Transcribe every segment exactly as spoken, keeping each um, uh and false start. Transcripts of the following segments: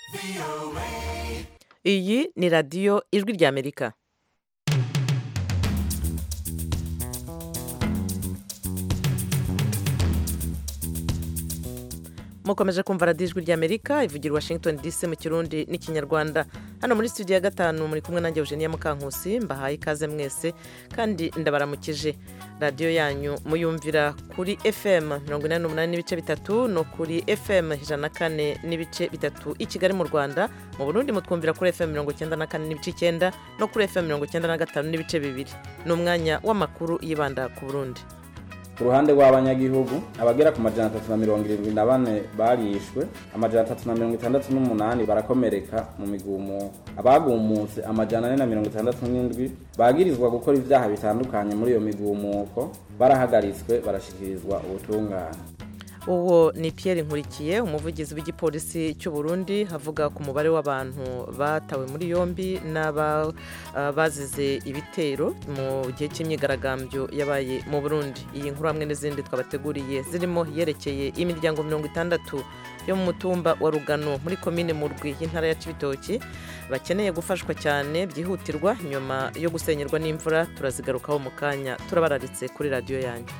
Iyi ni radiyo ijwi ry'Amerika. Mukomeje kumva radiyo ijwi ry'Amerika ivugira Washington D C mu Kirundi n'ikinyarwanda. Hano muri studio ya gatanu muri kumwe nanjye Eugenia Mukankusi, mbahaye ikaze mwese kandi ndabaramukije. Radiyo yanyu muyumvira kuri F M mirongo inani n'umunani n'ibice bitatu no kuri F M ijana na kane n'ibice bitatu i Kigali mu Rwanda. Mu Burundi mutwumvira kuri F M mirongo icyenda na kane n'ibice icyenda no kuri F M mirongo icyenda na gatanu n'ibice bibiri. Ni umwanya w'amakuru yibanda ku Burundi. Ku ruhande rw'abanyagihugu abagera ku majana atatu na mirongo irindwi na bane barishwe, amajana atatu na mirongo itandatu n'umunani barakomereka mu migumu. Abagumutse amajana ane na mirongo itandatu n'indwi bagirizwa gukora ivyaha bitandukanye muri iyo migumuko barahagaritswe barashikirizwa ubutungane. Uwo ni Pierre Nkurikiye, umuvugizi w'igipolisi cy'u Burundi, havuga ku mubare w'abantu batawe muri yombi n'aba uh, bazize ibitero mu gihe cy'imyigaragambyo yabaye mu Burundi. Iyi nkuru hamwe n'izindi twabateguriye zirimo yerekeye imiryango mirongo itandatu yo mu mutumba wa Rugano muri komine Murwi y'intara ya Cibitoki bakeneye gufashwa cyane byihutirwa nyuma yo gusenyerwa n'imvura. Turazigarukaho mu kanya, turabararitse kuri radiyo yanyu.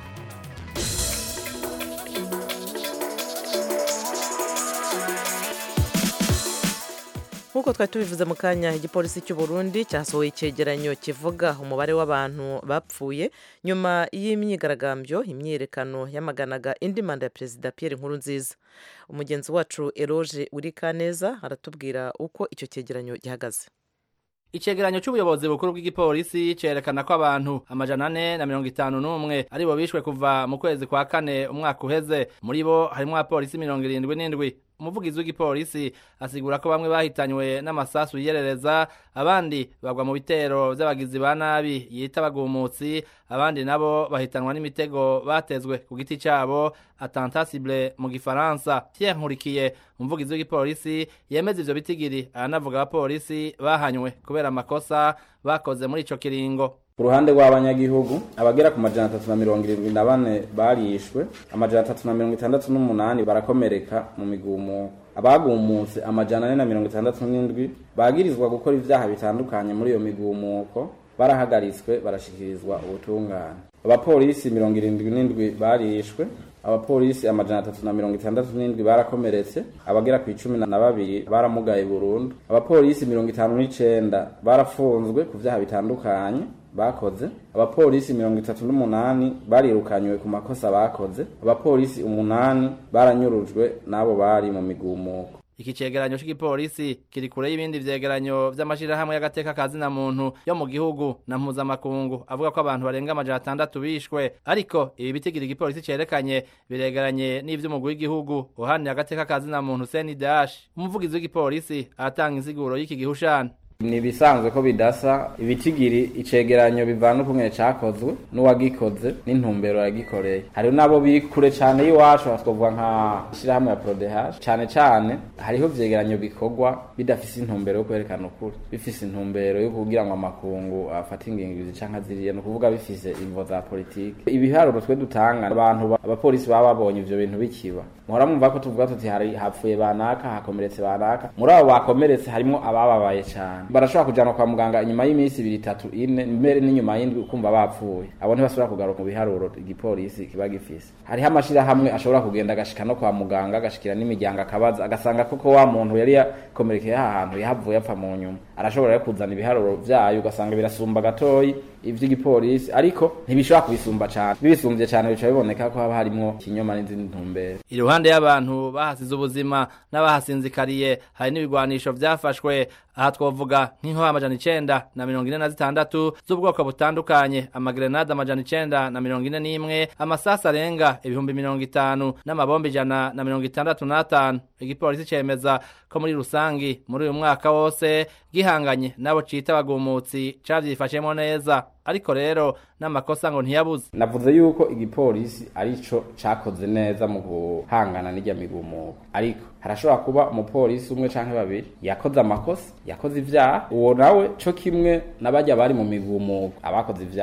Nkuko twari tubivuze mu kanya, igipolisi cy'u Burundi cyasohoye icyegeranyo kivuga umubare w'abantu bapfuye nyuma y'imyigaragambyo imyiyerekano yamaganaga indi manda ya Perezida Pierre Nkurunziza. Umugenzi wacu Eroge Urikaneza aratubwira uko icyo cyegeranyo gihagaze. Icegeranyo c'ubuyobozi bukuru bw'igipolisi cerekana ko abantu amajana ane na mirongo itanu n'umwe ari bo bishwe kuva mu kwezi kwa kane umwaka uheze. Muri bo harimwo abapolisi mirongo irindwi n'indwi. Umuvugizi w'igipolisi asigura ko bamwe bahitanywe n'amasasu yiyerereza, abandi bagwa mu bitero by'abagizi ba nabi yita bagumutsi, abandi nabo bahitanwa n'imitego batezwe ku giti cyabo, attentat ciblé mu gifaransa. Pierre Nkurikiye, umuvugizi w'igipolisi, yemeza ivyo bitigiri, aranavuga abapolisi bahanywe kubera amakosa bakoze muri ico kiringo. Ku ruhande rw'abanyagihugu abagera ku majana atatu na mirongo irindwi na bane barishwe, amajana atatu na mirongo itandatu n'umunani barakomereka mu migumu. Abagumutse amajana ane na mirongo itandatu n'indwi bagirizwa gukora ivyaha bitandukanye muri iyo migumuko barahagaritswe barashikirizwa ubutungane. Abapolisi mirongo irindwi n'indwi barishwe, abapolisi amajana atatu na mirongo itandatu n'indwi barakomeretse, abagera ku icumi na babiri baramugaye burundu. Abapolisi mirongo itanu n'icenda barafunzwe ku vyaha bitandukanye bakoze. Abapolisi mirongo itatu n'umunani barirukanywe ku makosa bakoze. Abapolisi umunani baranyurujwe nabo bari mu migumuko. Iki cegeranyo c'igipolisi kiri kure y'ibindi vyegeranyo vy'amashirahamwe y'agateka kazina muntu yo mu gihugu na mpuzamakungu avuga ko abantu barenga amajana atandatu bishwe, ariko ibi bitigiri igipolisi cerekanye biregeranye n'ivy'umugwi w'igihugu uhanira agateka kazina muntu C N D H. Umuvugizi w'igipolisi aratanga insiguro y'iki gihushana. Ni bisanzwe ko bidasa ibitigiri icegeranyo bivana kumwe cakozwe n'uwagikoze n'intumbero yagikoreye. Hari nabo biri kure cyane yiwacu twavuga nka shirahamwe ya Prodehash, cyane cyane hariho vyegeranyo bikorwa bidafise intumbero yo kwerekana ukuri, bifise intumbero yo kugira ngo amakungu afate ingingo canka ziriye, no kuvuga bifise imvo za politike. Ibiharuro twe dutanga abantu abapolisi baba babonye ivyo bintu bikiba, muhora mwumva ko tuvuga tuti hari hapfuye banaka hakomeretse banaka. Muri abo bakomeretse harimo abababaye cyane, barashobora kujana kwa muganga inyuma y'imisi ibiri itatu ine mbere n'inyuma y'indwi ukumva bapfuye. Abo ntibasubira kugaruka mu biharuro igipolisi kiba gifise. Hariho amashira hamwe ashobora kugenda agashika no kwa muganga agashikira n'imiryango akabaza agasanga koko wa muntu yari yakomerekeye ahantu yahavuye apfa mu nyuma. Arashobora kuzana ibiharuro vyayo ugasanga birasumba gatoyi ivy'igipolisi, ariko ntibishobora kubisumba cyane. Bibisumbye cyane bica biboneka ko haba harimo kinyoma n'izindi ntumbero. Iruhande y'abantu bahasize ubuzima n'abahasinzikariye hari n'ibigwanisho vyafashwe. Aha twovuga nk'inko amajana icenda na mirongo ine na zitandatu z'ubwoko butandukanye, amagrenade amajana icenda na mirongo ine n'imwe, amasasi arenga ibihumbi mirongo itanu n'amabombe ijana na mirongo itandatu n'atanu. Igipolisi cemeza ko muri rusangi muri uyu mwaka wose gihanganye nabo cita bagumutsi cavyifashemo neza, ariko rero n'amakosa ngo ntiyabuze. Navuze yuko igipolisi arico cakoze neza mu guhangana n'ijya migumuko, ariko harashobora kuba umupolisi umwe canke babiri yakoze amakosa, yakoze ivyaha, uwo nawe co kimwe nabajya bari mu migumuko abakoze ivyaha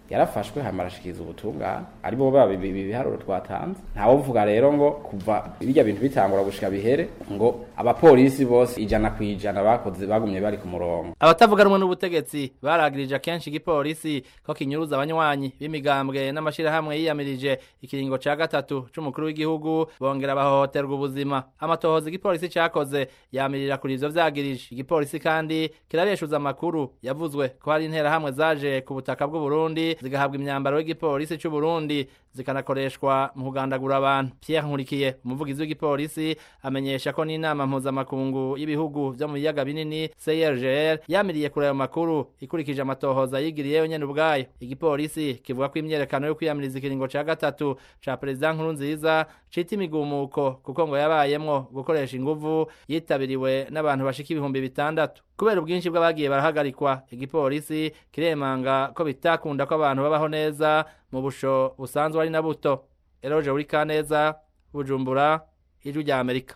yarafashwe hamarashikiriza ubutungane ari bo biharuro twatanze ntawo uvuga rero ngo kuva ibijya bintu bitangura gushika bihere ngo abapolisi bose ijana kwijana bakoze bagumye bari ku murongo. Abatavuga rumwe n'ubutegetsi baragirije kenshi igipolisi ko kinyuruza abanywanyi b'imigambwe n'amashirahamwe yiyamirije ikiringo ca gatatu c'umukuru w'igihugu bongera bahohoterwa ubuzima. Amatohoza igipolisi cakoze yamirira kuri ivyo vyagirije. Igipolisi kandi kirabeshuza amakuru yavuzwe ko hari intera hamwe zaje ku butaka bw'u Burundi zigahabwa imyambaro y'igipolisi c'u Burundi zikanakoreshwa mu kugandagura abantu. Pierre Nkurikiye umuvugizi w'igipolisi amenyesha ko n'inama mpuzamakungu y'ibihugu vyo mu biyaga binini C I R G L yamiriye kuri ayo makuru ikurikije amatohoza yigiriyeyo nyene ubwayo. Igipolisi kivuga ko imyerekano yo kwiyamiriza ikiringo ca gatatu ca President Nkurunziza cita imigumuko kuko ngo yabayemwo gukoresha inguvu yitabiriwe n'abantu bashika ibihumbi bitandatu. Kubera ubwinshi bw'abagiye barahagarikwa igipolisi kiremanga ko bitakunda ko abantu babaho neza mu busho busanzwe ari na buto. Eroje uri Kaneza Bujumbura Ijwi rya Amerika.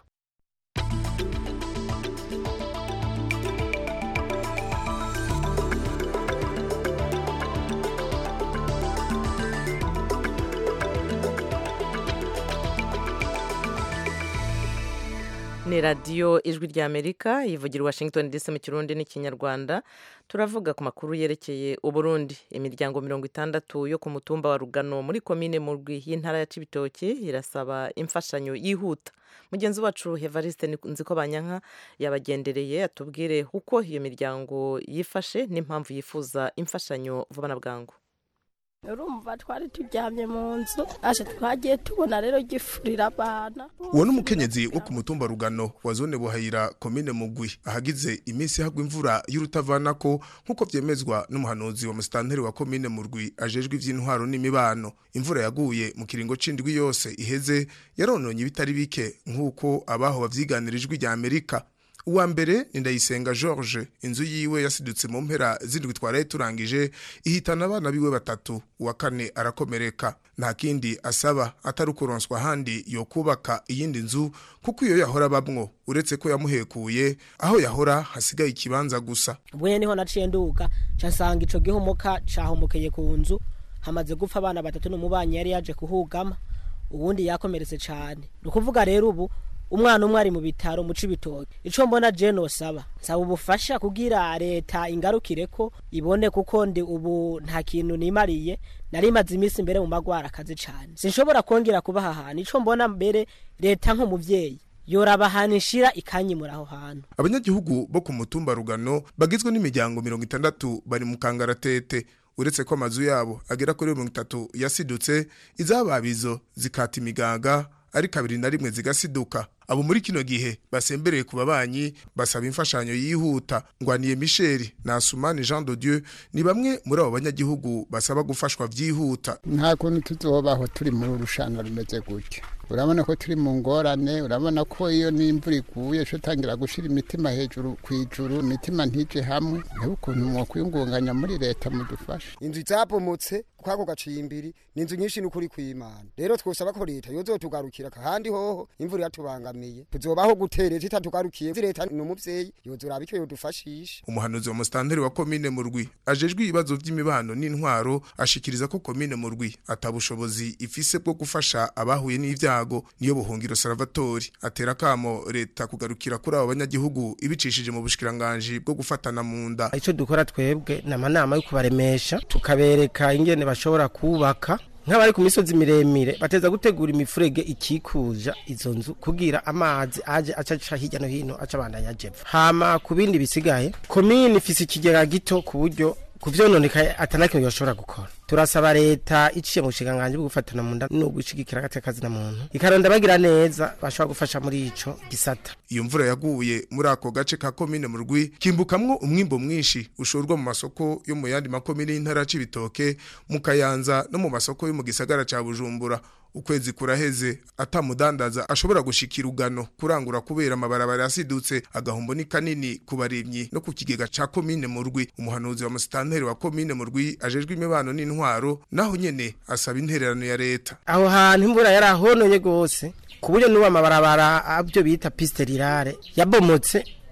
Ni radio Ijwi rya Amerika ivugira Washington D C mu Kirundi n'ikinyarwanda. Turavuga ku makuru yerekeye Uburundi. Imiryango mirongo itandatu yo ku mutumba wa Rugano muri komine Murwi y'intara ya Cibitoke irasaba imfashanyo yihuta. Mugenzi wacu Evariste Nzikobanyanka yabagendereye atubwire uko iyo miryango yifashe n'impamvu yifuza imfashanyo vuba na bwangu. Urumva twari turyamye mu nzu ashe twagiye tubona rero gifurira abana. Uwo n'umukenyezi wo ku mutumba Rugano wa zone Buhayira komine Mugwi ahagize iminsi hagwa imvura y'urutavanako nkuko vyemezwa n'umuhanuzi wa musitanteri wa komine Murwi ajejwe ivy'intwaro n'imibano. Imvura yaguye mu kiringo c'indwi yose iheze yarononye bitari bike nkuko abaho bavyiganirijwe rya Amerika. Uwa mbere ni Ndayisenga George inzu yiwe yasidutse mu mpera zindwi twaraye turangije ihitana abana biwe batatu. Uwa kane arakomereka. Nta kindi asaba atari kuronswa handi yo kubaka iyindi nzu kuko iyo yahora babmwo uretse ko yamuhekuye aho yahora hasigaye ikibanza gusa. Bwe niho naciye nduga casanga ico gihomoka cahomokeye ku nzu hamaze gupfa abana batatu n'umubanyi yari yaje kuhugama ubundi yakomeretse cyane. Nukuvuga rero ubu umwana umwe ari mu bitaro mu Cibitoke. Ico mbona je no saba saba ubufasha kugira leta ingarukire ko ibone kuko ndi ubu nta kintu nimariye nari maze imisi mbere mu magwara akazi cyane sinshobora kongera kubaha hano. Ico mbona mbere leta nko muvyeyi yorabahanishira ikanyimura aho hantu. Abanyagihugu bo ku mutumba Rugano bagizwe n'imiryango mirongo itandatu bari mu kangaratete uretse ko amazu yabo agera kuri mirongo itatu yasidutse izababizo zikata imigaga ari kabiri na rimwe zigasiduka. Abo muri kino gihe basembereye ku babanyi basaba imfashanyo yihuta. Ngwaniye Michel na Asumani Jean de Dieu ni bamwe muri abo banyagihugu basaba gufashwa vyihuta. Nta kuntu tuzobaho turi muri rushana rumeze gutya. Urabona ko turi mu ngorane, urabona ko iyo n'imvura iguye cyo tangira gushira imitima hejuru kwijuru, imitima ntije hamwe. Nabo kuntu mwo kwiyungunganya muri leta mudufasha. Inzu zapomotse kwako gacimbiri n'inzu nyinshi n'ukuri kw'Imana. Rero twosaba ko leta yozotugarukira kandi hoho imvura yatubangamiye. Tuzobaho gutereza itatugarukiye leta n'umuvyeyi yozoraba icyo yodufashisha. Umuhanuzi wa musitanteri wa komine Murwi ajejwe ibibazo vy'imibano n'intwaro ashikiriza ko komine Murwi atabushobozi ifise bwo gufasha abahuye n'ivyago. Niyo buhungiro Salvatore atera kamo leta kugarukira kuri abo banyagihugu ibicishije mu bushikiranganje bwo gufatana mu nda. Ico dukora twebwe namanama yo kubaremesha tukabereka ingene bashobora kubaka nk'abari ku misozi miremire bateza gutegura imifurege ikikuja izo nzu kugira amazi aje acaca hirya no hino aca bandanya jeva. Hama ku bindi bisigaye komine ifise ikigega gito ku buryo kuvyononeka atanakintu yoshobora gukora. Turasaba leta iciye mu bushikanganje bwo gufatana mu nda no gushigikira gatekazi na muntu ikaronda bagira neza bashobora gufasha muri ico gisata. Iyo mvura yaguye muri ako gace ka komine Murwi kimbukamwo umwimbo mwinshi ushorwa mu masoko yo mu yandi makomine y'intara Cibitoke mu Kayanza no mu masoko yo mu gisagara ca Bujumbura. Ukwezi kuraheze atamudandaza ashobora gushikira Rugano kurangura kubera amabarabara yasidutse. Agahombo ni kanini kubarimyi no ku kigega ca komine Murwi. Umuhanuzi wa musitanteri wa komine Murwi ajejwe imibano n'intwaro naho nyene asaba intererano ya leta. Aho hantu imvura yarahononye gose kuburyo n'uwa amabarabara abyo bita piste rirare yabomotse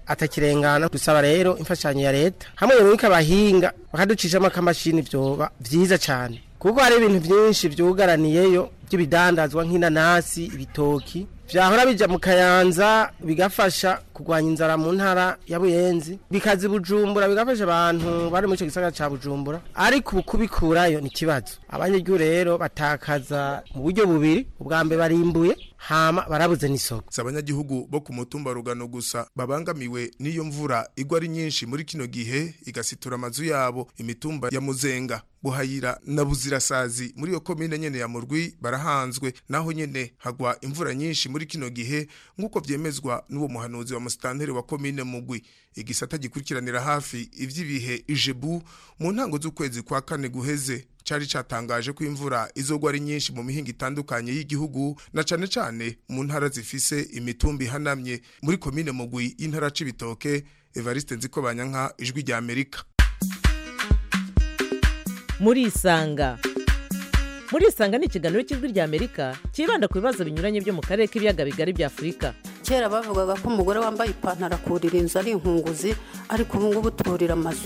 atakirengana. Dusaba rero imfashanyo ya leta hamwe n'uko abahinga bakaducishamo akamashini vyoba vyiza cyane, kuko hari ibintu byinshi vyugaraniyeyo by'ibidandazwa nk'inanasi, ibitoki vyahora bija mu Kayanza bigafasha kugwanya inzara mu ntara ya Buyenzi, bikazi Bujumbura bigafasha abantu bari mu ico gisagara ca Bujumbura, ariko ubu kubikurayo ni kibazo. Abanyagihugu rero batakaza mu buryo bubiri, ubwa mbere barimbuye hama barabuze n'isoko. Abanyagihugu bo ku mutumba Rugano gusa babangamiwe n'iyo mvura igwa ari nyinshi muri kino gihe igasitura amazu yabo. Imitumba ya Muzenga, Buhayira na Buzirasazi muri yo komine nyene ya Murwi barahanzwe, naho nyene hagwa imvura nyinshi muri kino gihe nk'uko vyemezwa n'uwo muhanuzi wa musitanteri wa komine Mugwi. Igisata gikurikiranira hafi ivy'ibihe Ijebu mu ntango z'ukwezi kwa kane guheze cari catangaje ko imvura izogwa ari nyinshi mu mihinga itandukanye y'igihugu, na cane cane mu ntara zifise imitumba ihanamye. Muri komine Mugwi y'intara c'Ibitoke, Evariste Nzikobanyanka, Ijwi rya Amerika. Muri Isanga. Muri Isanga ni ikiganiro cy'Ijwi rya Amerika kibanda ku bibazo binyuranye byo mu karere k'ibiyaga bigari bya Afurika. Kera bavugaga ko umugore wambaye ipantaro akurira inzu ari inkunguzi, ariko ubu ngubu turira amazu.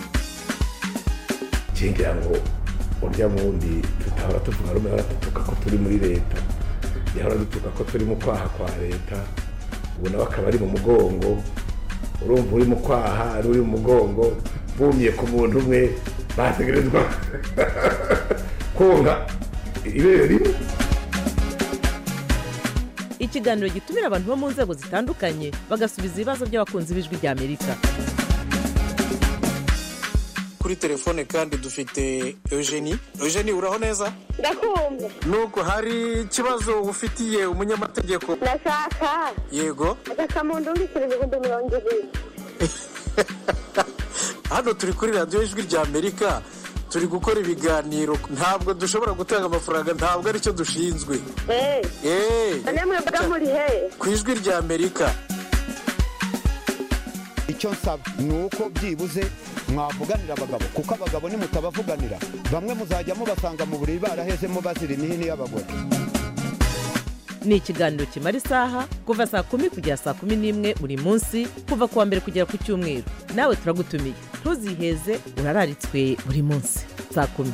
Kingira ngo urya mundi tutahora tuvuga rumwe baratutuka ko turi muri leta, yahora dutuka ko turi mu kwaha kwa leta, ubu nawe akaba ari mu mugongo. Urumva uri mu kwaha ari uri mu mugongo, bumye ku muntu umwe bategerezwa konga ibere rimwe. Ikiganiro gitumira abantu bo mu nzego zitandukanye bagasubiza ibibazo by'abakunzi b'Ijwi rya Amerika. Kuri telefone kandi dufite Eugenie. Eugenie, uraho neza? Ndakumva. Nuko hari ikibazo ufitiye umunyamategeko? Ndashaka. Yego. Akamuntu ungikira ibihumbi mirongo ibiri. Hano turi kuri radio Ijwi rya Amerika, turi gukora ibiganiro, ntabwo dushobora gutanga amafaranga, ntabwo ari cyo dushinzwe. Eh. Eh. Namwe mbaga muri he? Ku Ijwi rya Amerika. Icyo nsaba nuko byibuze mwavuganira abagabo, kuko abagabo ni mutabavuganira bamwe muzajya mubasanga mu buriri barahezemo bazira imihini y'abagore. Ni ikiganiro kimara isaha kuva saa kumi kugera saa kumi n'imwe buri munsi, kuva kuwa mbere kugera ku cyumweru. Nawe turagutumiye, ntuziheze, urararitswe buri munsi saa kumi.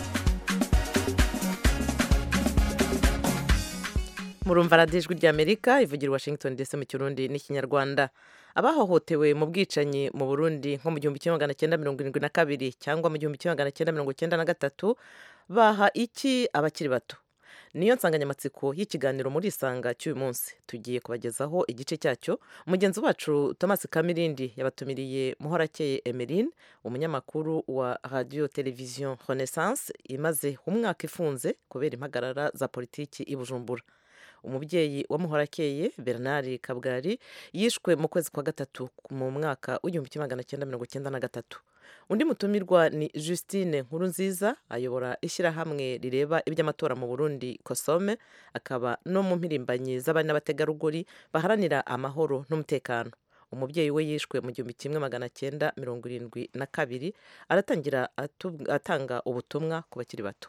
Murumva Radio Ijwi rya Amerika ivugira Washington D C mu Kirundi n'Ikinyarwanda. Abahohotewe mu bwicanyi mu Burundi nko mu gihumbi kimwe magana cyenda mirongo irindwi na kabiri cyangwa mu gihumbi kimwe magana cyenda mirongo cyenda na gatatu baha iki abakiri bato? Niyo nsanganyamatsiko y'ikiganiro muri Isanga cy'uyu munsi. Tugiye kubagezaho igice cyacyo. Umugenzi wacu Thomas Kamirindi yabatumiriye Muhorakeye Emeline, umunyamakuru wa Radio Television Renaissance imaze umwaka ifunze kubera impagarara za politiki i Bujumbura. Umubyeyi wa Muhorakeye Bernard Kabwari yishwe mu kwezi kwa gatatu mu mwaka w'igihumbi kimwe magana cyenda mirongo cyenda na gatatu. Undi mutumirwa ni Justine Nkurunziza, ayobora ishyirahamwe rireba iby'amatora mu Burundi Kosome, akaba no mu mpirimbanyi z'abana n'abategarugori baharanira amahoro n'umutekano. Umubyeyi we yishwe mu gihumbi kimwe magana cyenda mirongo irindwi na kabiri. Aratangira atanga ubutumwa ku bakiri bato.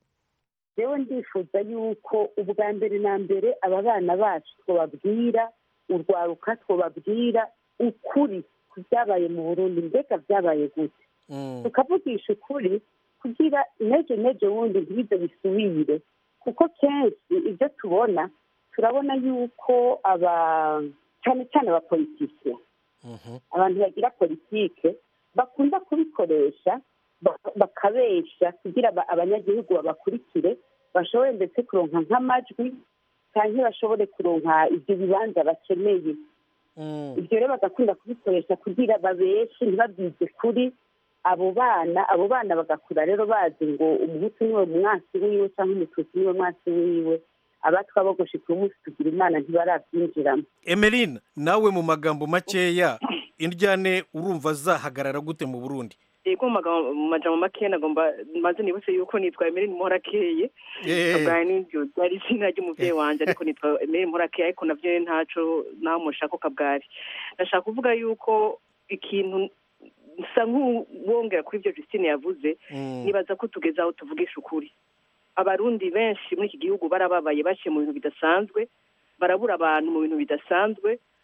Yewe ndifuza yuko ubwa mbere na mbere aba bana bacu twababwira, urwaruka twababwira ukuri ku byabaye mu Burundi, mbega byabaye gute, tukavugisha ukuri kugira intege intege wundi ntibize bisubire, kuko kenshi ibyo tubona turabona yuko aba cyane cyane abapolitike, abantu bagira politike bakunda kubikoresha bakabesha kugira abanyagihugu babakurikire, bashobore ndetse kuronka nk'amajwi cyangwa bashobore kuronka ibyo bibanza bakeneye. Ibyo rero bagakunda kubikoresha kugira babeshe ntibabwize kuri abo bana. Abo bana bagakura rero bazi ngo umuhutu niwe mwasi wiwe cyangwa umututsi niwe mwasi wiwe, abatwa bogoshe ku munsi tugira imana ntibarabyinjiramo. Emeline, nawe mu magambo makeya indyane urumva zahagarara gute mu Burundi? Yego mu majambo makeya nagomba maze nibutse yuko nitwa Emeline Muhorakeye. Kabwa n'ibyo byari izina ry'umuvyeyi wanje, ariko nitwa Emeline Muhorakeye, ariko navyo ntaco naho mushaka kabwari. Ndashaka kuvuga yuko ikintu nsa nk'uwongera kuri ibyo Justine yavuze, nibaza ko tugeze aho tuvugisha ukuri. Abarundi benshi muri iki gihugu barababaye, baciye mu bintu bidasanzwe, barabura abantu mu bintu bidasanzwe,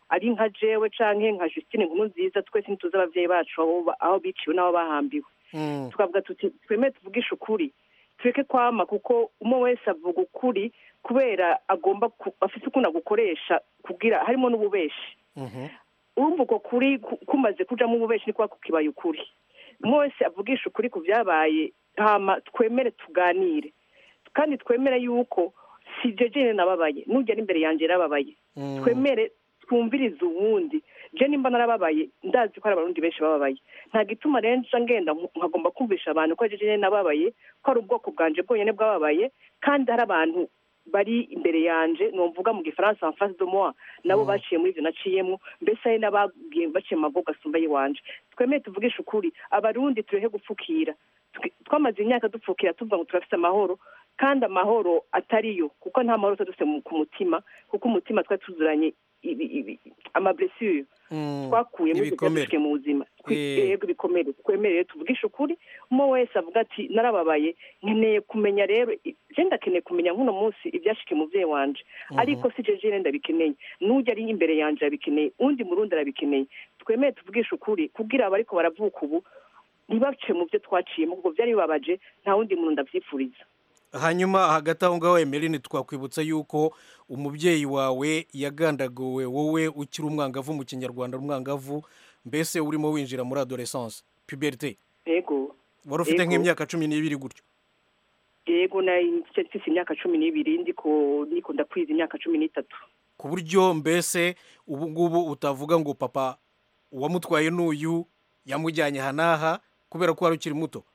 ari nka jewe canke nka Justine nkuru nziza twese ntituzi abavyeyi bacu aho aho biciwe n'aho bahambiwe tukavuga tuti twemeye tuvugisha ukuri tureke kwama kuko umwe wese avuga ukuri kubera agomba afite ukunda gukoresha kugira harimo n'ububeshi urumva uko kuri kumaze kujamo ububeshi niko kukibaye ukuri umwe wese avugisha ukuri ku byabaye hama twemere tuganire kandi twemere yuko si jeje nababaye nujya imbere yanje rababaye twemere twumviriza uwundi je nimba narababaye ndazi ko ari abarundi benshi bababaye nta gituma renza ngenda nkagomba kumvisha abantu ko jeje nababaye ko ari ubwoko bwanje bwonyene bwababaye kandi hari abantu bari imbere yanje nomvuga mu gifaransa en face de moi nabo baciye muri ivyo naciyemo mbese ari nabagiye baciye magoga sumba yiwanje twemeye tuvugisha ukuri abarundi turehe gupfukira twamaze imyaka dupfukira tuvuga ngo turafite amahoro kandi amahoro atariyo kuko nta mahoro tudufite ku mutima kuko umutima twari tuzuranye amablessure twakuye muri byose mu buzima yego bikomere twemereye tuvugisha ukuri umwe wese avuga ati narababaye nkeneye kumenya rero je ndakeneye kumenya nk'uno munsi ibyashike mu vye wanje ariko si je je ndabikeneye nujya ari imbere yanje abikeneye undi murundi arabikeneye twemeye tuvugisha ukuri kugira abariko baravuka ubu ntibace mu byo twaciyemo kuko byari bibabaje nta wundi muntu ndavyifuriza hanyuma hagati aho ngaho Emeline twakwibutsa yuko umubyeyi wawe yagandaguwe wowe ukiri umwangavu mu kinyarwanda umwangavu mbese urimo winjira muri adolescence puberté yego wari ufite nk'imyaka cumi n'ibiri gutyo yego na mfite imyaka cumi n'ibiri ndiko ndiko ndakwiza imyaka cumi n'itatu ku buryo mbese ubu ngubu utavuga ngo papa wamutwaye n'uyu yamujyanye hanaha kubera ko wari ukiri muto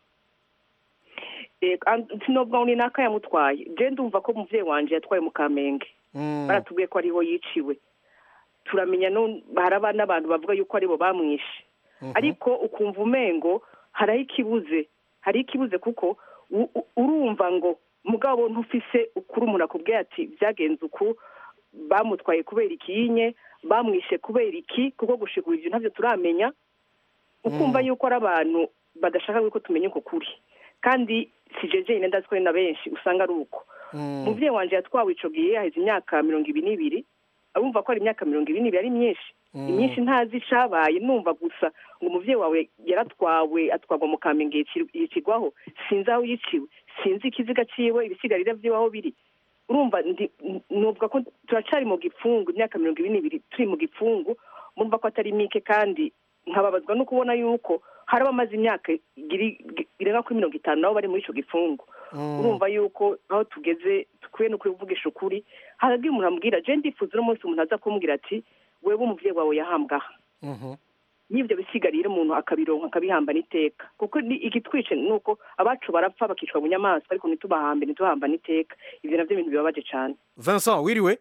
sinobwa ni naka yamutwaye je ndumva ko umuvyeyi wanje yatwaye mu Kamenge baratubwiye ko ariho yiciwe turamenya no haraba n'abantu bavuga yuko aribo bamwishe ariko ukumva umengo haraho ikibuze hari ikibuze kuko urumva ngo mugabo ntufise ukuri umuntu akubwiye ati byagenze uku bamutwaye kubera ikiyinye bamwishe kubera iki kuko gushikura ivyo ntavyo turamenya ukumva yuko ari abantu badashaka yuko tumenye uko kuri kandi si jeje ine ndazwe na benshi usanga ari uko muvyeyi wanje yatwawe ico gihe haheze imyaka mirongo ibiri n'ibiri abumva ko ari imyaka mirongo ibiri n'ibiri ari myinshi imyinshi ntazi icabaye numva gusa ngo umuvyeyi wawe yaratwawe atwagwa mu Kamenge yicigwaho sinzi aho yiciwe sinzi ikiziga ciwe ibisigarira vyiwaho biri urumva nuvuga ko turacari mu gipfungu imyaka mirongo ibiri n'ibiri turi mu gipfungu murumva ko atari mike kandi nkababazwa no kubona yuko hari abamaze imyaka irenga kuri mirongo itanu nabo bari muri ico gipfungu urumva yuko aho tugeze tukwiye no kuvugisha ukuri haragiye umuntu ambwira je ndifuza uno munsi umuntu aza kumbwira ati wewe umuvyeyi wawe yahambwaha n'ivyo bisigarira umuntu akabironka akabihamba n'iteka kuko igitwice nuko abacu barapfa bakicwa mu nyamaswa ariko ntitubahambe ntituhamba n'iteka ivyo navyo ibintu bibabaje cane. Vincent wiriwe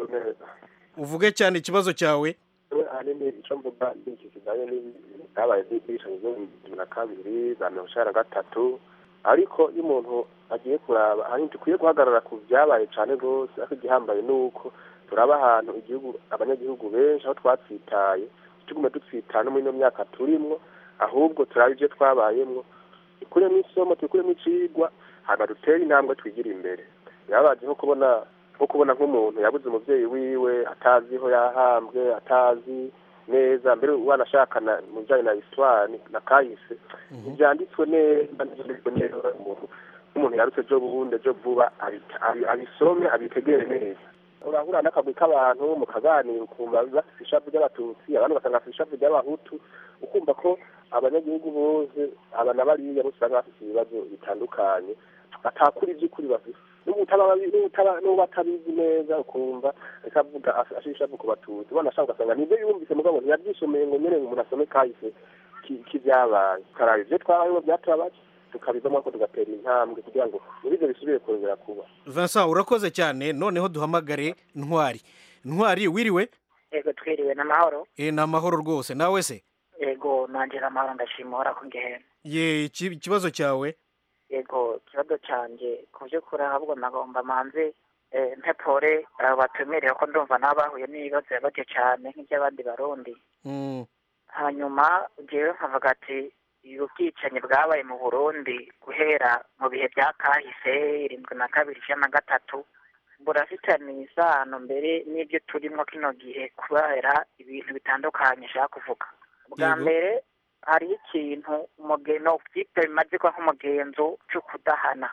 uvuge cyane ikibazo cyawe. ahanini icyo mvuga n'iki kijyanye n'ibyabaye by'ibishanye byo mu bibiri na kabiri za mirongo icyenda na gatatu ariko iyo umuntu agiye kuraba ahanini dukwiye guhagarara ku byabaye cyane rwose ariko igihambaye ni uko turaba ahantu igihugu abanyagihugu benshi aho twatsitaye tugume dutsitana muri ino myaka turimwo ahubwo turaba ibyo twabayemwo dukuremo isomo dukuremo icigwa hanyuma dutere intambwe twigira imbere birababaje nko kubona nko kubona nk'umuntu yabuze umuvyeyi wiwe ataziho yahambwe atazi neza mbere wanashakana mu bijanye na histoire na kahise ivyanditswe neza neza umuntu yarutse jo buhunde jo vuba abisome abitegere neza urahura n'akagwi k'abantu mu kaganiro ukumva bafise ishavu ry'abatutsi abantu basanga bafise ishavu ry'abahutu ukumva ko abanyagihugu bose abana bariya bose usanga bafise ibibazo bitandukanye batakura ivy'ukuri bafise n'ubu batabizi neza ukumva ikavuga ashisha ku batutsi banashaka ugasanga nibyo yumvise mugabo ntiyabyisomeye ngo nyine umuntu asome kahise k'ibyabaye karaba ivyo twabayeho byatubabaje tukabivamo ko tugatera intambwe kugira ngo ibyo bisubire kongera kuba. Vincent urakoze cyane noneho duhamagare Ntwari. Ntwari wiriwe? Yego twiriwe n'amahoro. Eh n'amahoro rwose nawe se? Yego nanje n'amahoro ndashimora ko ngehera. Ye ikibazo cyawe? Yego ikibazo canje kuvyo kuri ahubwo nagomba manze mpepore batumerera ko ndumva nabahuye n'ibibazo yabaje cyane nk'iby'abandi barundi. Mm. Hanyuma jewe nkavuga ati ubwicanyi bwabaye mu Burundi guhera mu bihe bya kahise irindwi na kabiri ijana na gatatu burafitaniye isano mbere n'ibyo turimo kino gihe kubera ibintu bitandukanye nshaka kuvuga bwa mbere hariho ikintu umugeno byitwa bimaze kuba nk'umugenzo cyo kudahana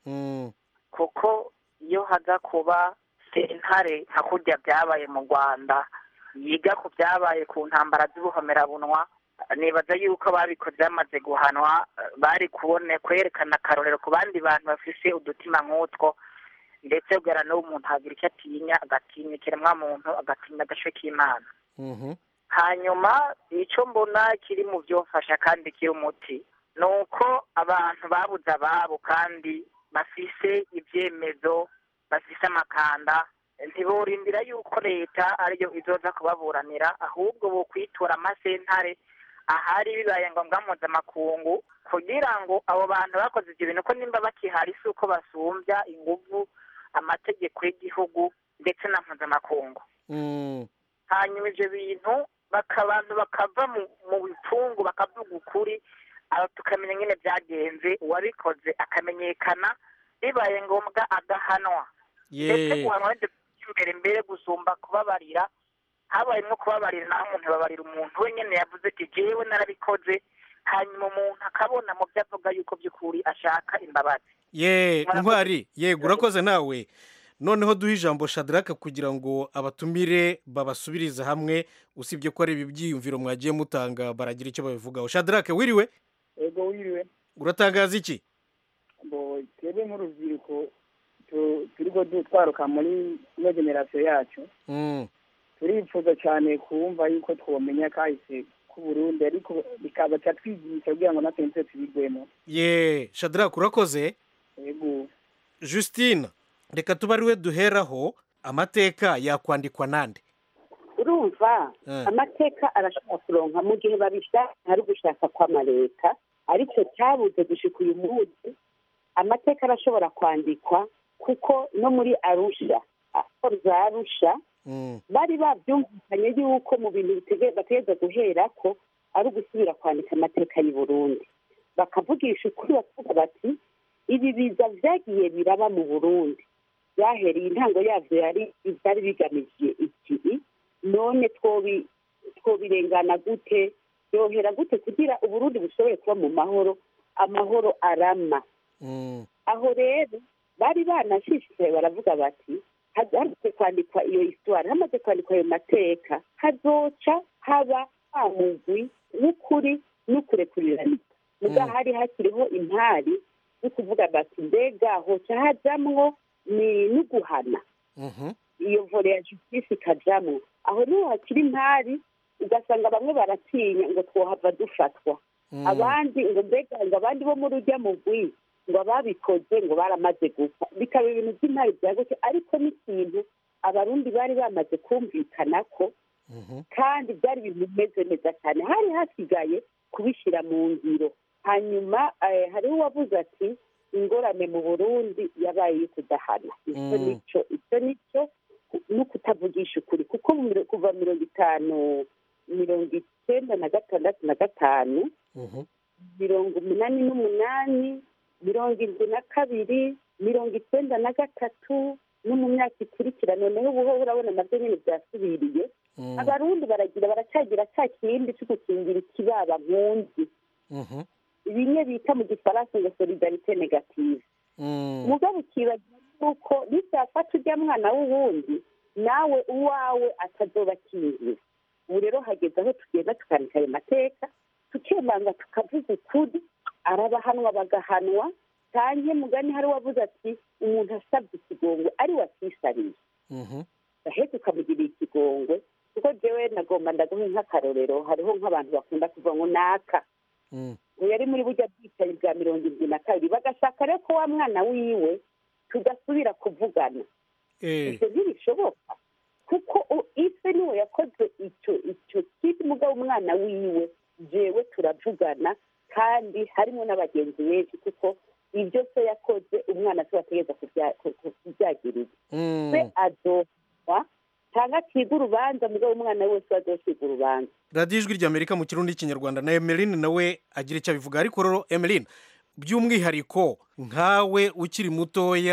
kuko iyo haza kuba sentare nka kurya byabaye mu rwanda yiga ku byabaye ku ntambara z'ubuhomerabunwa nibaza yuko babikoze bamaze guhanwa bari kubone kwerekana akarorero ku bandi bantu bafise udutima nk'utwo ndetse ugera n'uwo umuntu hagira icyo atinya agatinya ikiremwamuntu agatinya agashe k'imana hanyuma icyo mbona kiri mu byofasha kandi kiri umuti ni uko abantu babuze ababo kandi bafise ibyemezo bafise amakanda ntiborindira yuko leta ariyo izoza kubaburanira ahubwo bo kwitura amasentare ahari bibaye ngombwa mpuzamakungu kugira ngo abo bantu bakoze ibyo bintu ko nimba bakihari si uko basumbya inguvu amategeko y'igihugu ndetse na mpuzamakungu hanyuma ibyo bintu bakabantu bakava mu bifungu bakavuga ukuri tukamenya nyine byagenze uwabikoze akamenyekana bibaye ngombwa agahanwa ndetse guhanwa imbere mbere gusumba kubabarira habaye nko kubabarira naho umuntu babarira umuntu we nyine yavuze ati jewe narabikoze hanyuma umuntu akabona mu byo avuga yuko by'ukuri ashaka imbabazi ye ntwari yego urakoze nawe noneho duhe ijambo Shadraka kugira ngo abatumire babasubirize hamwe usibye ko ari ibi byiyumviro mwagiye mutanga baragira icyo babivugaho. Shadraka wiriwe? Ego wiriwe. Uratangaza iki? Bo twebwe nk'urubyiruko turiko dutwaruka muri ino generasiyo yacu turifuza cyane kumva yuko twomenya kahise ku Burundi ariko bikaba cyatwigisha kugira ngo natwe nitwe tubigwemo. Ye Shadraka urakoze. Ego Justine reka tuba ariwe duheraho amateka yakwandikwa nande? urumva amateka arashobora kuronka mu gihe babishaka hari gushaka kw'amareta aricyo cyabuze gushika uyu munsi amateka arashobora kwandikwa kuko no muri Arusha aho za Arusha bari babyumvikanye yuko mu bintu bategeza guhera ko ari ugusubira kwandika amateka y'u Burundi bakavugisha ukuri bakavuga bati ibi biza vyagiye biraba mu Burundi byahereye intango yavyo yari byari bigamije iki none twobi twobirengana gute yohera gute kugira Uburundi bushobore kuba mu mahoro amahoro arama aho rero bari banashishikaye baravuga bati hamaze kwandikwa iyo histoire hamaze kwandikwa ayo mateka hazoca haba amugwi n'ukuri n'ukurekurirana muga hari hakiriho impari no kuvuga bati mbega hoca hajamwo ni n'uguhana iyo vore ya justice ikajamwo aho niho hakiri impari ugasanga bamwe baratinya ngo twohava dufatwa abandi ngo mbega ngo abandi bo muri urya mugwi ngo ababikoze ngo baramaze gupfa bikaba ibintu by'intare byagutse ariko n'ikintu abarundi bari bamaze kumvikana ko kandi byari ibintu bimeze neza cyane hari hasigaye kubishyira mu ngiro hanyuma hariho uwavuze ati ingorane mu Burundi yabaye yo kudahana icyo nicyo icyo nicyo no kutavugisha ukuri kuko kuva mirongo itanu mirongo icyenda na gatandatu na gatanu mirongo umunani n'umunani mirongo irindwi na kabiri mirongo icyenda na gatatu no mu myaka ikurikira noneho ubu urabona nabyo nyine byasubiriye abarundi baragira baracyagira cya kindi cyo gukingira ikibaba nkunzi bimwe bita mu gifaransa ngo solidarite negative mugabo ukibagira yuko bizafata ujya mwana w'uwundi nawe uwawe atazoba akingira ubu rero hageze aho tugenda tukandika ayo mateka tukemanga tukavuga ukuri arabahanwa bagahanwa cyane mugani hari wavuze ati umuntu asabye ikigongwe ari watisariye gahetse ukamugirira ikigongwe kuko jewe nagomba ndaguha nk'akarorero hariho nk'abantu bakunda kuva ngo naka ngo yari muri burya bwicaye bwa mirongo irindwi na kabiri bagashaka rero ko wa mwana wiwe tugasubira kuvugana ibyo ntibishoboka kuko ise niwe yakoze icyo icyo kiti mugabo umwana wiwe jewe turavugana kandi harimo n'abagenzi benshi kuko ibyo se yakoze umwana se bategeza kubyagirira se azohwa cyangwa akiga urubanza mugabo umwana wese azosiga urubanza. radiyo ijwi ry'amerika mu kirundi n'ikinyarwanda na Emeline nawe agira icyo abivuga ariko rero Emeline by'umwihariko nkawe ukiri mutoya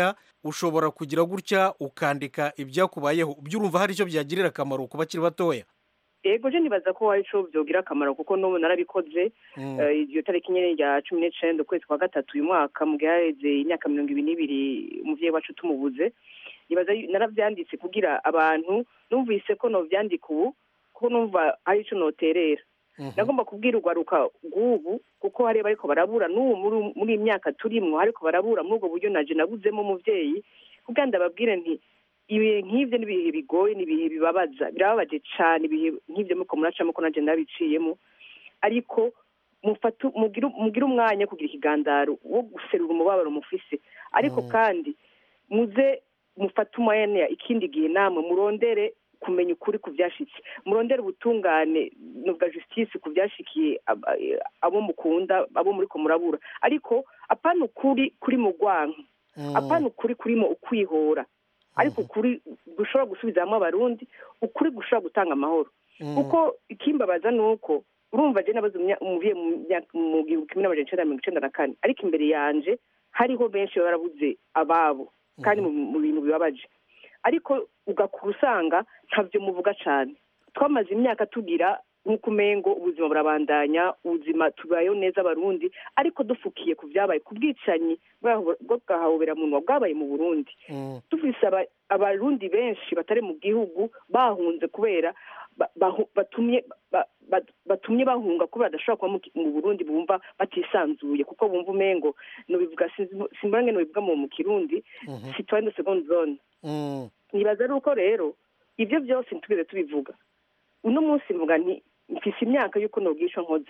ushobora kugira gutya ukandika ibyakubayeho byurumva hari icyo byagirira akamaro ku bakiri batoya. Ego je nibaza ko hari ico byogira akamaro kuko n'ubu narabikoze iyo tariki nyene ya cumi n'icenda ukwezi kwa gatatu uyu mwaka mu gihe haheze imyaka mirongo ibiri n'ibiri umuvyeyi wacu tumubuze. Nibaza naravyanditse kugira abantu numvise ko novyandika ubu kuko numva hari ico noterera. Nagomba kubwira urwaruka rw'ubu kuko hari bariko barabura n'ubu muri imyaka turimwo ariko barabura muri ubwo buryo naje nabuzemo umuvyeyi kugira ndababwire nti ibihe nk'ivyo n'ibihe bigoye n'ibihe bibabaza birababaje cane ibihe nk'ivyo muko muracamo ko naje ndabiciyemo ariko mufatu mugira umwanya kugira ikigandaro wo guserura umubabaro mufise ariko kandi muze mufata umwanya ikindi gihe namwe murondere kumenya ukuri ku byashitse murondere ubutungane n'ubwa justice ku byashikiye abo mukunda abo muri ko murabura ariko apana ukuri kuri mu gwanka apana ukuri kurimo ukwihora ariko ukuri gushobora gusubizamo abarundi ukuri gushobora gutanga amahoro kuko ikimbabaza nuko urumva je nabaze umuviye mu gihumbi kimwe n'amajana icenda na mirongo icenda na kane ariko imbere yanje hariho benshi barabuze ababo kandi mu bintu bibabaje ariko ugakusanga ntavyo muvuga cane twamaze imyaka tugira nk'uko umengo ubuzima burabandanya ubuzima tubayeho neza abarundi ariko dufukiye ku vyabaye ku bwicanyi bwo gahahobeраmunwa bwabaye mu Burundi dufise abarundi benshi batari mu gihugu bahunze kubera batumye batumye bahunga kubera badashobora kuba mu Burundi bumva batisanzuye kuko bumva umengo no bivuga simbange no bivuga mu Kirundi citoyen de seconde zone nibaza ruko rero ivyo byose ntubire tubivuga uno munsi mvuga nti mfise imyaka yuko nogisha nkoze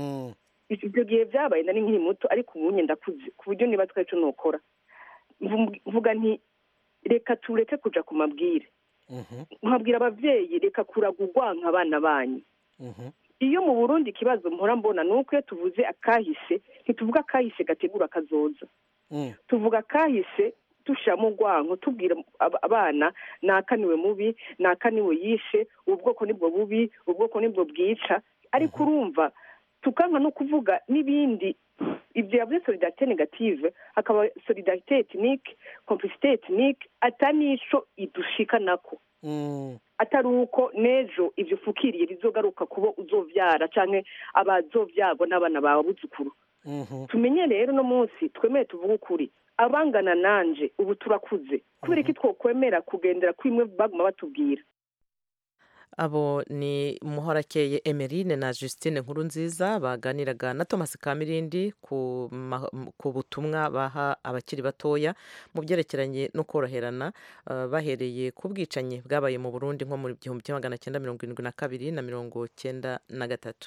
ivyo gihe vyabaye nari nkiri muto ariko ubu ndakuze ku buryo niba twaco nokora mvuga nti reka tureke kuja ku mabwire nkabwira abavyeyi reka kuragurwa nk'abana banyu iyo mu Burundi ikibazo mpora mbona nuko iyo tuvuze akahise ntituvuga akahise gategura kazoza tuvuga akahise tushamo gwanko tubwira abana nakaniwe mubi nakaniwe yishe ubwoko nibwo bubi ubwoko nibwo bwica ariko urumva tukanka no kuvuga nibindi ibyo yavuze solidarité négative hakaba solidarité ethnique complicité ethnique atanico idushika nako atari uko nejo ivyo fukiriye bizogaruka kubo uzovyara canke abazovyagwa n'abana bawe buzukuru tumenye rero no munsi twemeye tuvuga ukuri abangana nanje ubu turakuze kubera iki twokwemera kugendera kwimwe baguma batubwira abo ni Muhorakeye Emeline na Justine Nkurunziza baganiraga na Thomas Kamirindi ku ku butumwa baha abakiri batoya mu byerekeranye no koroherana uh, bahereye ku bwicanyi bwabaye mu Burundi nko mu gihumbi kimwe magana cyenda mirongo irindwi na kabiri na mirongo cyenda na gatatu.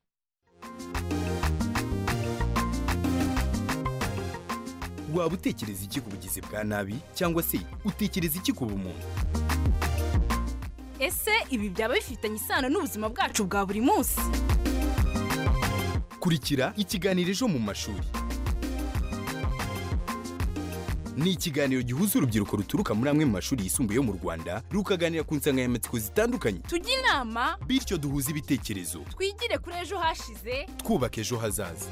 Waba utekereza iki ku bugizi bwa nabi cyangwa se utekereza iki ku bumuntu? Ese ibi byaba bifitanye isano n'ubuzima bwacu bwa buri munsi? Kurikira ikiganiro ejo mu mashuri. Ni ikiganiro gihuza urubyiruko ruturuka muri amwe mu mashuri yisumbuye yo mu Rwanda rukaganira ku nsanganyamatsiko zitandukanye. Tujye inama bityo duhuze ibitekerezo. Twigire kuri ejo hashize twubaka ejo hazaza.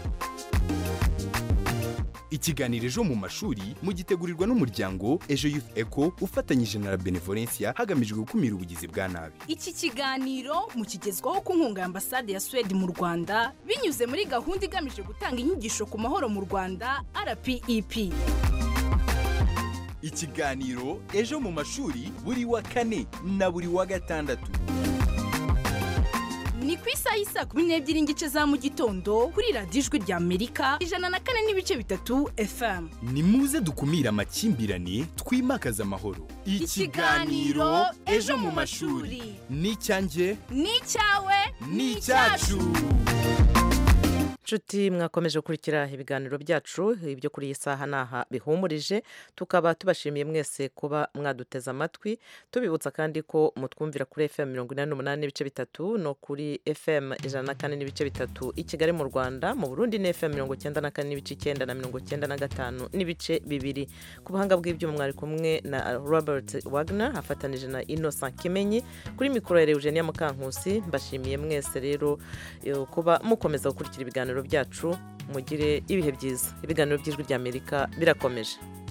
Ikiganiro ejo mu mashuri mugitegurirwa n'umuryango Ejo Youth Eco ufatanyije na Benevolencia hagamijwe gukumira ubugizi bwa nabi. Iki kiganiro mukigezwaho ku nkunga ya Ambasade ya Sweden mu Rwanda binyuze muri gahunda igamije gutanga inyigisho ku mahoro mu Rwanda R P E P. Ikiganiro ejo mu mashuri buri wa kane na buri wa gatandatu. Ni ku isaha y'isa kumi n'ebyiri n'igice za mu gitondo kuri radiyo ijwi rya Amerika ijana na kane n'ibice bitatu F M. Ni muze dukumira amakimbirane twimakaza amahoro. Ikiganiro ejo mu mashuri ni icyanjye ni icyawe ni icyacu. Nshuti mwakomeje gukurikira ibiganiro byacu ibyo kuri iyi saha naha bihumurije tukaba tubashimiye mwese kuba mwaduteza amatwi tubibutsa kandi ko mutwumvira kuri F M mirongo inani n'umunani n'ibice bitatu no kuri F M ijana na kane n'ibice bitatu i Kigali mu Rwanda mu Burundi ni F M mirongo cyenda na kane n'ibice icyenda na mirongo cyenda na gatanu n'ibice bibiri ku buhanga bw'ibyuma mwari kumwe na Robert Wagner afatanije na Innocent Kimenyi kuri mikoro ya Eugenia Mukankusi mbashimiye mwese rero kuba mukomeza gukurikira ibiganiro byacu mugire ibihe byiza ibiganiro by'ijwi ry'Amerika birakomeje.